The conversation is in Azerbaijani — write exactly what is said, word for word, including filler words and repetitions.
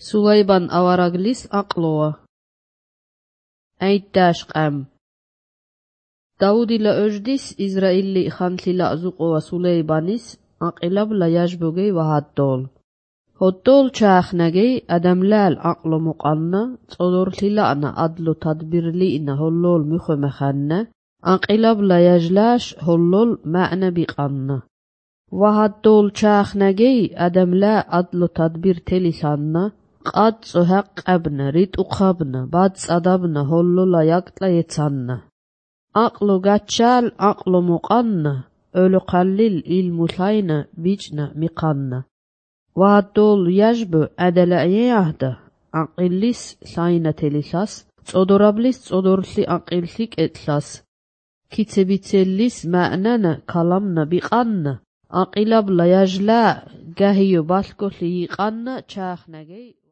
Сулайбан авараглис аклоа. Әйттәшқәм. Давудила өждис Израилли хантлила зуқова Сулайбанис ақилабла яжбугей вахаддол. Hodдol чаахнагей адамлал акло муқанна, цодорлилаана адлу тадбирлиина холлол мухомаханна, ақилабла яжлаш холлол маъна биқанна. Вахаддол чаахнагей адамла адлу тадбир телисанна, قادسو حق ابنا ريت اقابنا بعد صدابنا هلو لا يقتل يتسانا اقلو قاتشال اقلو مقانا اولو قليل المساينا بيجنا مقانا وادول يجبو ادلعي يهدا اقليس ساينا تلساس صدرابليس صدرسي اقلسيك اتلاس كتبتليس معنانا كلامنا بقانا اقلاب لا يجلا قهيو باسكو سيقانا چاخنگي